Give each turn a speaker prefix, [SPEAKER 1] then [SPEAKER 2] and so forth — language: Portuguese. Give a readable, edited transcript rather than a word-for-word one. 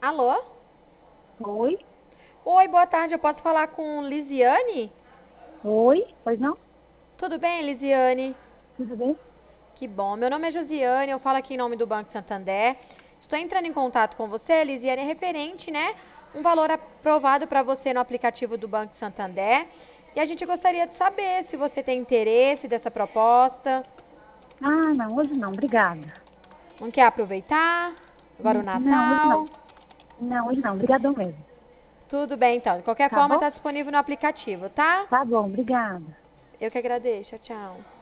[SPEAKER 1] Alô?
[SPEAKER 2] Oi?
[SPEAKER 1] Oi, boa tarde. Eu posso falar com Lisiane?
[SPEAKER 2] Oi? Pois não?
[SPEAKER 1] Tudo bem, Lisiane?
[SPEAKER 2] Tudo bem?
[SPEAKER 1] Que bom. Meu nome é Josiane, eu falo aqui em nome do Banco Santander. Estou entrando em contato com você, Lisiane, referente, né? Um valor aprovado para você no aplicativo do Banco Santander. E a gente gostaria de saber se você tem interesse dessa proposta.
[SPEAKER 2] Ah, não, hoje não, obrigada.
[SPEAKER 1] Não quer aproveitar? Agora o
[SPEAKER 2] Não, hoje não.
[SPEAKER 1] Natal?
[SPEAKER 2] Não, hoje não, obrigadão mesmo.
[SPEAKER 1] Tudo bem, então. De qualquer
[SPEAKER 2] Tá
[SPEAKER 1] forma,
[SPEAKER 2] bom?
[SPEAKER 1] está disponível no aplicativo, tá?
[SPEAKER 2] Tá bom, obrigada.
[SPEAKER 1] Eu que agradeço. Tchau, tchau.